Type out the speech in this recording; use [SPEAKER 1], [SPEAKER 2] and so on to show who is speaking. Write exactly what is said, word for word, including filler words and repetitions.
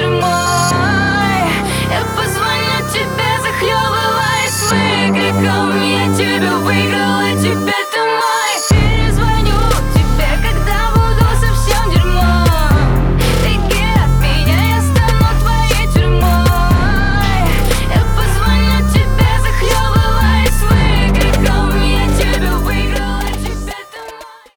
[SPEAKER 1] тюрьмой. Я позвоню тебе, захлебываясь выкриком. Я тебя выиграла, тебя